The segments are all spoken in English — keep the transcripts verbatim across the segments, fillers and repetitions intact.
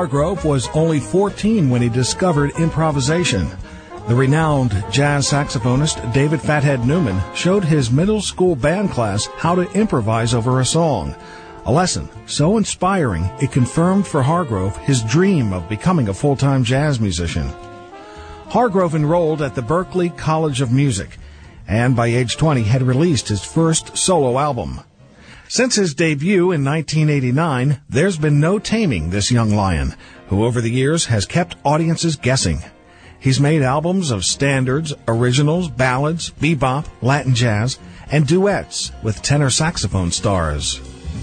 Hargrove was only fourteen when he discovered improvisation. The renowned jazz saxophonist David Fathead Newman showed his middle school band class how to improvise over a song. A lesson so inspiring it confirmed for Hargrove his dream of becoming a full-time jazz musician. Hargrove enrolled at the Berklee College of Music and by age twenty had released his first solo album. Since his debut in nineteen eighty-nine, there's been no taming this young lion, who over the years has kept audiences guessing. He's made albums of standards, originals, ballads, bebop, Latin jazz, and duets with tenor saxophone stars.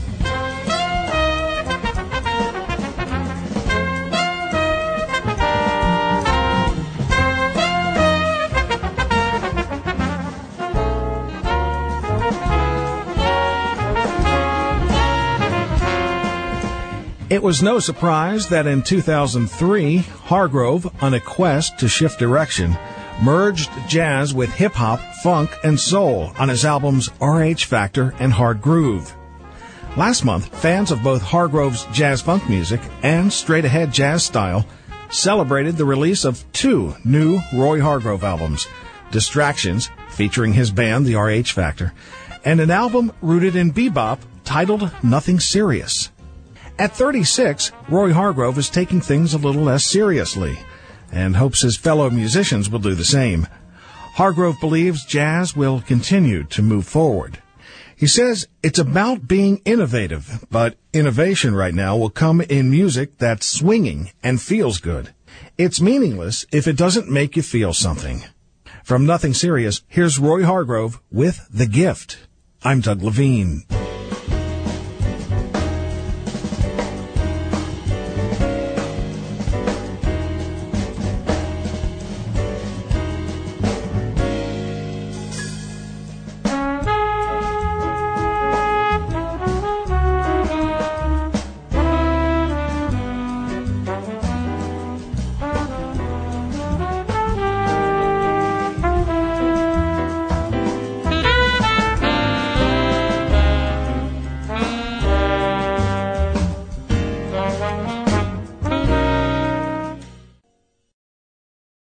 It was no surprise that in two thousand three, Hargrove, on a quest to shift direction, merged jazz with hip-hop, funk, and soul on his albums R H Factor and Hard Groove. Last month, fans of both Hargrove's jazz-funk music and straight-ahead jazz style celebrated the release of two new Roy Hargrove albums, Distractions, featuring his band, the R H Factor, and an album rooted in bebop titled Nothing Serious. At thirty-six, Roy Hargrove is taking things a little less seriously and hopes his fellow musicians will do the same. Hargrove believes jazz will continue to move forward. He says it's about being innovative, but innovation right now will come in music that's swinging and feels good. It's meaningless if it doesn't make you feel something. From Nothing Serious, here's Roy Hargrove with The Gift. I'm Doug Levine.